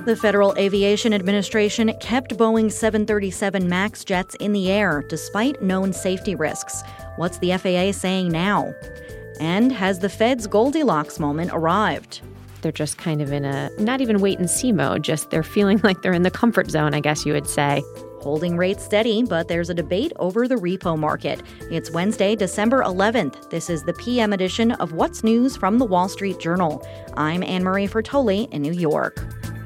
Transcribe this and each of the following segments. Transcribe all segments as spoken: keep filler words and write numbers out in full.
The Federal Aviation Administration kept Boeing seven thirty-seven MAX jets in the air despite known safety risks. What's the F A A saying now? And has the Fed's Goldilocks moment arrived? They're just kind of in a not even wait and see mode, just they're feeling like they're in the comfort zone, I guess you would say. Holding rates steady, but there's a debate over the repo market. It's Wednesday, December eleventh. This is the P M edition of What's News from the Wall Street Journal. I'm Anne-Marie Fertoli in New York.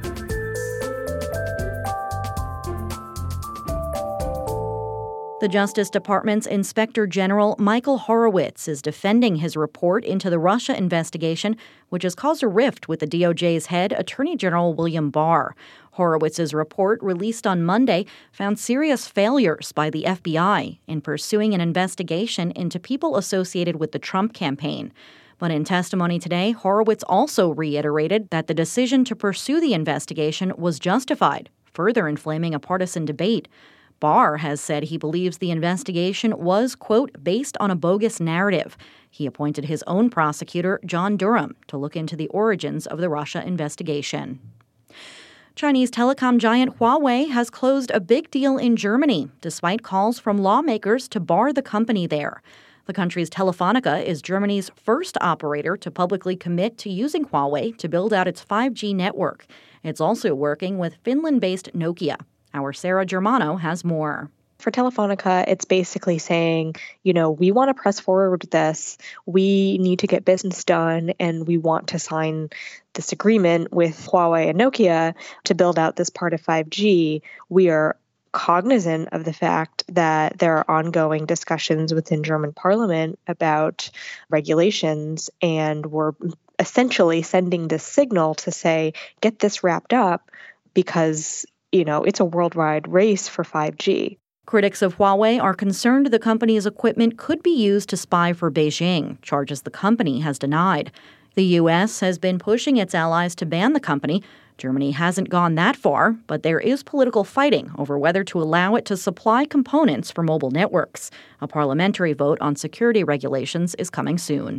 The Justice Department's Inspector General Michael Horowitz is defending his report into the Russia investigation, which has caused a rift with the D O J's head, Attorney General William Barr. Horowitz's report, released on Monday, found serious failures by the F B I in pursuing an investigation into people associated with the Trump campaign. But in testimony today, Horowitz also reiterated that the decision to pursue the investigation was justified, further inflaming a partisan debate. Barr has said he believes the investigation was, quote, based on a bogus narrative. He appointed his own prosecutor, John Durham, to look into the origins of the Russia investigation. Chinese telecom giant Huawei has closed a big deal in Germany, despite calls from lawmakers to bar the company there. The country's Telefonica is Germany's first operator to publicly commit to using Huawei to build out its five G network. It's also working with Finland-based Nokia. Our Sarah Germano has more. For Telefonica, it's basically saying, you know, we want to press forward with this. We need to get business done, and we want to sign this agreement with Huawei and Nokia to build out this part of five G. We are cognizant of the fact that there are ongoing discussions within German parliament about regulations, and we're essentially sending this signal to say, get this wrapped up, because you know, it's a worldwide race for five G. Critics of Huawei are concerned the company's equipment could be used to spy for Beijing, charges the company has denied. The U S has been pushing its allies to ban the company. Germany hasn't gone that far, but there is political fighting over whether to allow it to supply components for mobile networks. A parliamentary vote on security regulations is coming soon.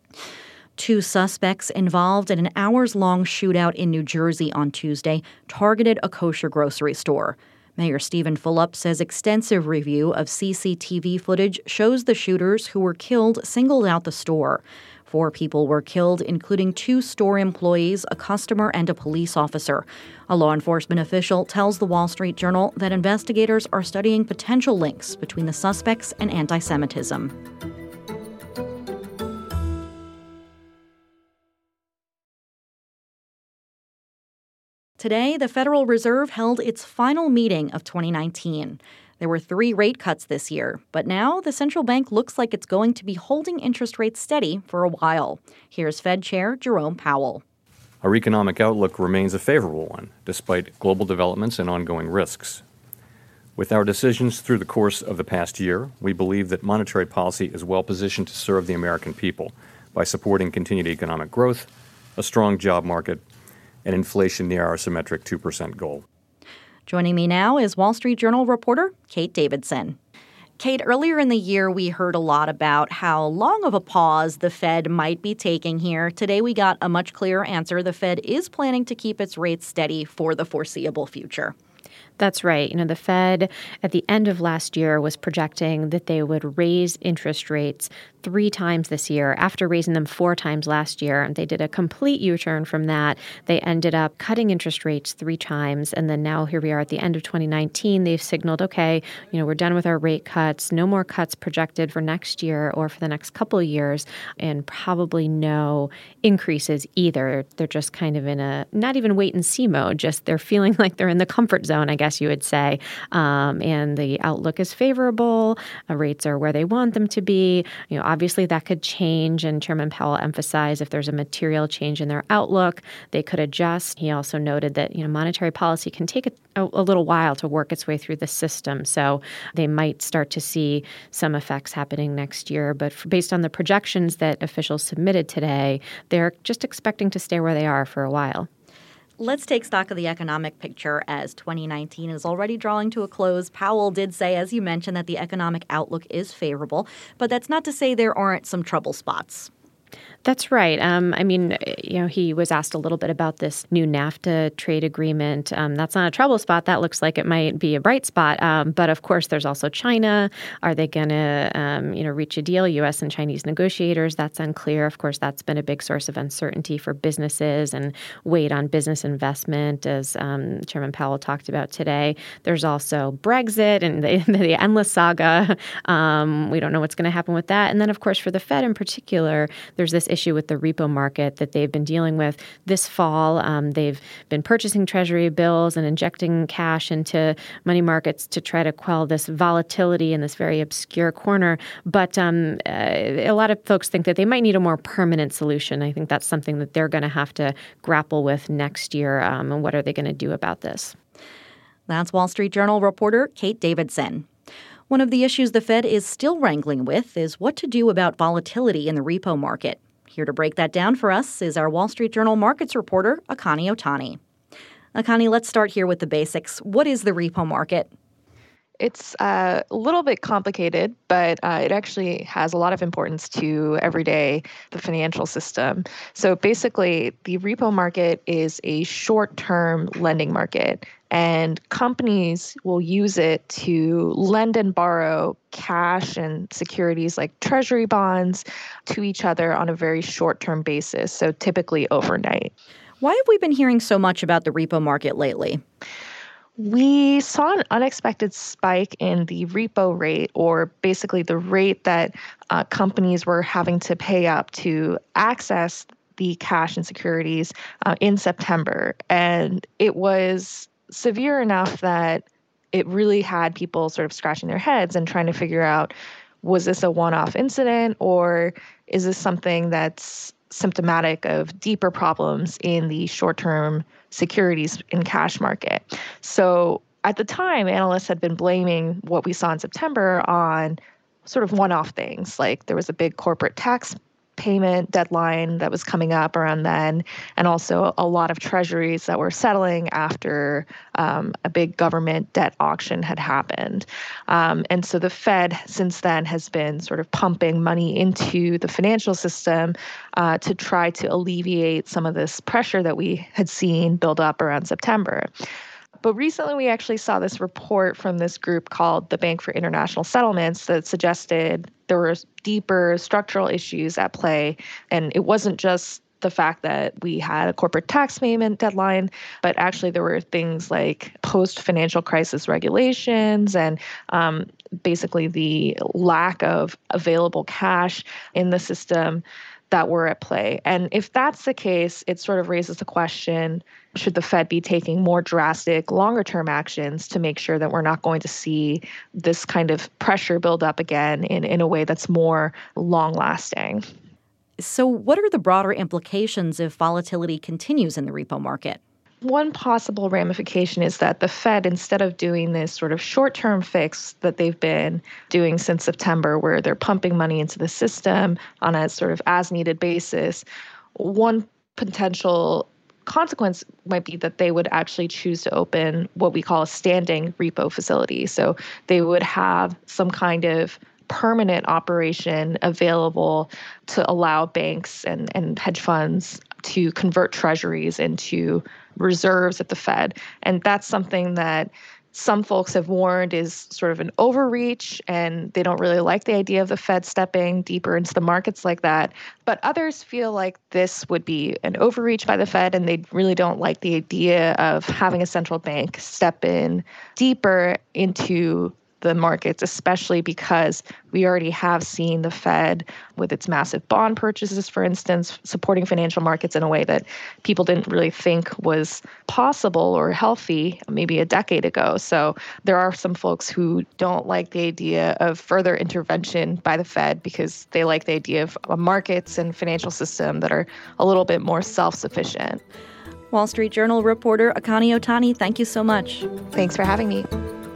Two suspects involved in an hours-long shootout in New Jersey on Tuesday targeted a kosher grocery store. Mayor Stephen Fulop says extensive review of C C T V footage shows the shooters who were killed singled out the store. Four people were killed, including two store employees, a customer, and a police officer. A law enforcement official tells the Wall Street Journal that investigators are studying potential links between the suspects and anti-Semitism. Today, the Federal Reserve held its final meeting of twenty nineteen. There were three rate cuts this year, but now the central bank looks like it's going to be holding interest rates steady for a while. Here's Fed Chair Jerome Powell. Our economic outlook remains a favorable one, despite global developments and ongoing risks. With our decisions through the course of the past year, we believe that monetary policy is well positioned to serve the American people by supporting continued economic growth, a strong job market, and inflation near our symmetric two percent goal. Joining me now is Wall Street Journal reporter Kate Davidson. Kate, earlier in the year, we heard a lot about how long of a pause the Fed might be taking here. Today, we got a much clearer answer. The Fed is planning to keep its rates steady for the foreseeable future. That's right. You know, the Fed at the end of last year was projecting that they would raise interest rates three times this year after raising them four times last year. And they did a complete U-turn from that. They ended up cutting interest rates three times. And then now here we are at the end of twenty nineteen. They've signaled, okay, you know, we're done with our rate cuts. No more cuts projected for next year or for the next couple of years, and probably no increases either. They're just kind of in a not even wait and see mode. Just they're feeling like they're in the comfort zone, I guess you would say. Um, and the outlook is favorable. Uh, rates are where they want them to be. You know, obviously that could change. And Chairman Powell emphasized if there's a material change in their outlook, they could adjust. He also noted that, you know, monetary policy can take a, a, a little while to work its way through the system. So they might start to see some effects happening next year. But for, based on the projections that officials submitted today, they're just expecting to stay where they are for a while. Let's take stock of the economic picture as twenty nineteen is already drawing to a close. Powell did say, as you mentioned, that the economic outlook is favorable, but that's not to say there aren't some trouble spots. That's right. Um, I mean, you know, he was asked a little bit about this new NAFTA trade agreement. Um, that's not a trouble spot. That looks like it might be a bright spot. Um, but of course, there's also China. Are they going to, um, you know, reach a deal? U S and Chinese negotiators, that's unclear. Of course, that's been a big source of uncertainty for businesses and weighed on business investment, as um, Chairman Powell talked about today. There's also Brexit and the, the endless saga. Um, we don't know what's going to happen with that. And then, of course, for the Fed in particular, there's this issue with the repo market that they've been dealing with this fall. Um, they've been purchasing Treasury bills and injecting cash into money markets to try to quell this volatility in this very obscure corner. But um, uh, a lot of folks think that they might need a more permanent solution. I think that's something that they're going to have to grapple with next year. Um, and what are they going to do about this? That's Wall Street Journal reporter Kate Davidson. One of the issues the Fed is still wrangling with is what to do about volatility in the repo market. Here to break that down for us is our Wall Street Journal markets reporter, Akani Otani. Akani, let's start here with the basics. What is the repo market? It's uh, a little bit complicated, but uh, it actually has a lot of importance to everyday the financial system. So basically, the repo market is a short-term lending market, and companies will use it to lend and borrow cash and securities like treasury bonds to each other on a very short-term basis, so typically overnight. Why have we been hearing so much about the repo market lately? We saw an unexpected spike in the repo rate, or basically the rate that uh, companies were having to pay up to access the cash and securities uh, in September. And it was severe enough that it really had people sort of scratching their heads and trying to figure out, was this a one-off incident, or is this something that's symptomatic of deeper problems in the short-term securities and cash market? So at the time, analysts had been blaming what we saw in September on sort of one-off things, like there was a big corporate tax payment deadline that was coming up around then, and also a lot of treasuries that were settling after um, a big government debt auction had happened. Um, and so the Fed since then has been sort of pumping money into the financial system uh, to try to alleviate some of this pressure that we had seen build up around September. But recently, we actually saw this report from this group called the Bank for International Settlements that suggested there were deeper structural issues at play. And it wasn't just the fact that we had a corporate tax payment deadline, but actually there were things like post-financial crisis regulations and um, basically the lack of available cash in the system that were at play. And if that's the case, it sort of raises the question, should the Fed be taking more drastic, longer-term actions to make sure that we're not going to see this kind of pressure build up again in, in a way that's more long-lasting? So what are the broader implications if volatility continues in the repo market? One possible ramification is that the Fed, instead of doing this sort of short-term fix that they've been doing since September, where they're pumping money into the system on a sort of as-needed basis, one potential consequence might be that they would actually choose to open what we call a standing repo facility. So they would have some kind of permanent operation available to allow banks and, and hedge funds to convert treasuries into reserves at the Fed. And that's something that some folks have warned is sort of an overreach, and they don't really like the idea of the Fed stepping deeper into the markets like that. But others feel like this would be an overreach by the Fed, and they really don't like the idea of having a central bank step in deeper into the markets, especially because we already have seen the Fed with its massive bond purchases, for instance, supporting financial markets in a way that people didn't really think was possible or healthy maybe a decade ago. So there are some folks who don't like the idea of further intervention by the Fed because they like the idea of a markets and financial system that are a little bit more self-sufficient. Wall Street Journal reporter Akani Otani, thank you so much. Thanks for having me.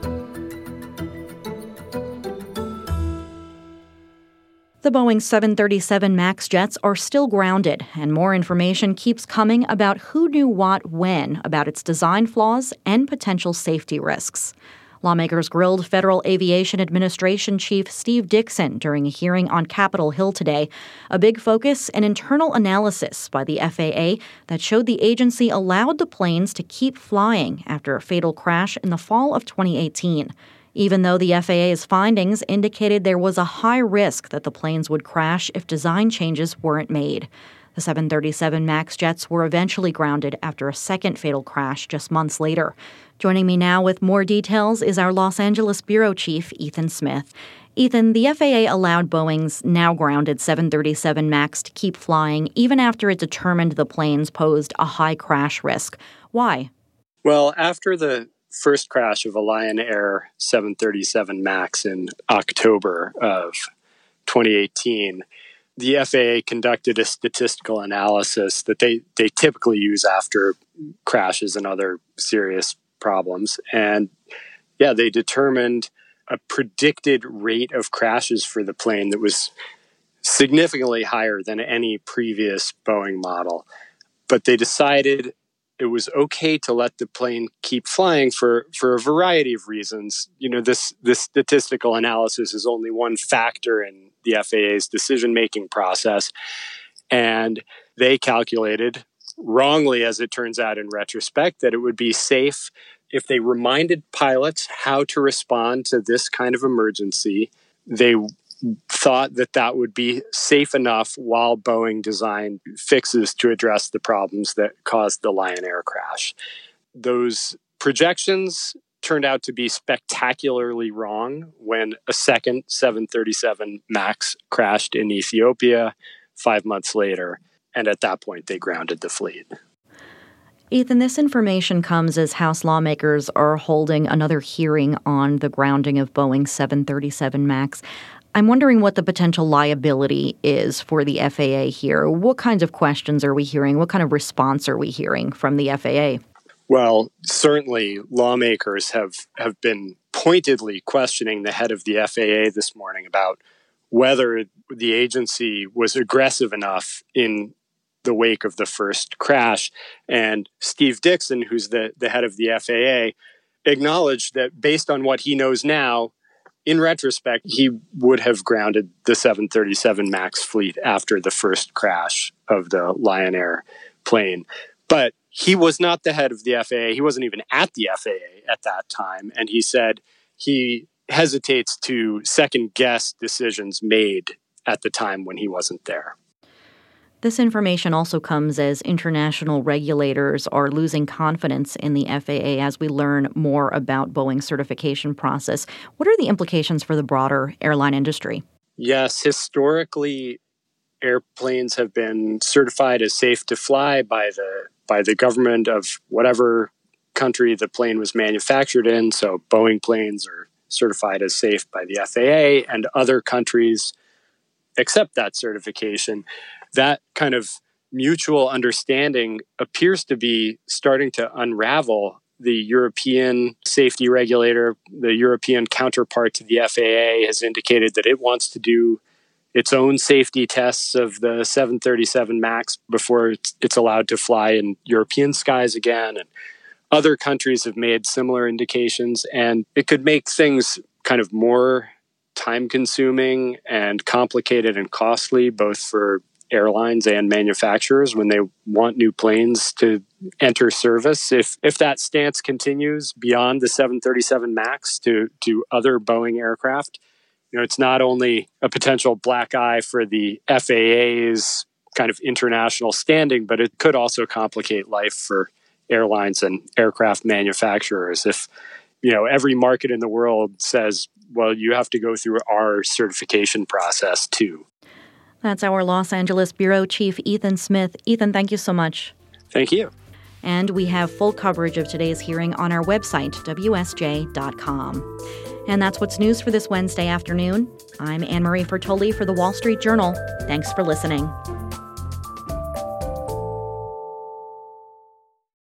The Boeing seven thirty-seven MAX jets are still grounded, and more information keeps coming about who knew what when about its design flaws and potential safety risks. Lawmakers grilled Federal Aviation Administration Chief Steve Dickson during a hearing on Capitol Hill today. A big focus, an internal analysis by the F A A that showed the agency allowed the planes to keep flying after a fatal crash in the fall of twenty eighteen. Even though the F A A's findings indicated there was a high risk that the planes would crash if design changes weren't made. The seven thirty-seven MAX jets were eventually grounded after a second fatal crash just months later. Joining me now with more details is our Los Angeles bureau chief, Ethan Smith. Ethan, the F A A allowed Boeing's now grounded seven thirty-seven MAX to keep flying even after it determined the planes posed a high crash risk. Why? Well, after the first crash of a Lion Air seven thirty-seven MAX in October of twenty eighteen, the F A A conducted a statistical analysis that they, they typically use after crashes and other serious problems. And yeah, they determined a predicted rate of crashes for the plane that was significantly higher than any previous Boeing model. But they decided it was okay to let the plane keep flying for, for a variety of reasons. You know, this, this statistical analysis is only one factor in the F A A's decision-making process. And they calculated, wrongly as it turns out in retrospect, that it would be safe if they reminded pilots how to respond to this kind of emergency. They thought that that would be safe enough while Boeing designed fixes to address the problems that caused the Lion Air crash. Those projections turned out to be spectacularly wrong when a second seven thirty-seven MAX crashed in Ethiopia five months later, and at that point they grounded the fleet. Ethan, this information comes as House lawmakers are holding another hearing on the grounding of Boeing's seven thirty-seven MAX. I'm wondering what the potential liability is for the F A A here. What kinds of questions are we hearing? What kind of response are we hearing from the F A A? Well, certainly lawmakers have, have been pointedly questioning the head of the F A A this morning about whether the agency was aggressive enough in the wake of the first crash. And Steve Dickson, who's the, the head of the F A A, acknowledged that based on what he knows now, in retrospect, he would have grounded the seven thirty-seven MAX fleet after the first crash of the Lion Air plane. But he was not the head of the F A A. He wasn't even at the F A A at that time. And he said he hesitates to second-guess decisions made at the time when he wasn't there. This information also comes as international regulators are losing confidence in the F A A as we learn more about Boeing's certification process. What are the implications for the broader airline industry? Yes, historically, airplanes have been certified as safe to fly by the by the government of whatever country the plane was manufactured in. So Boeing planes are certified as safe by the F A A, and other countries accept that certification. That kind of mutual understanding appears to be starting to unravel. The European safety regulator, the European counterpart to the F A A, has indicated that it wants to do its own safety tests of the seven thirty-seven MAX before it's, it's allowed to fly in European skies again. And other countries have made similar indications, and it could make things kind of more time-consuming and complicated and costly, both for airlines and manufacturers when they want new planes to enter service. If if that stance continues beyond the seven thirty-seven MAX to, to other Boeing aircraft, you know, it's not only a potential black eye for the F A A's kind of international standing, but it could also complicate life for airlines and aircraft manufacturers. If, you know, every market in the world says, well, you have to go through our certification process too. That's our Los Angeles bureau chief, Ethan Smith. Ethan, thank you so much. Thank you. And we have full coverage of today's hearing on our website, W S J dot com. And that's what's news for this Wednesday afternoon. I'm Anne Marie Fertoli for The Wall Street Journal. Thanks for listening.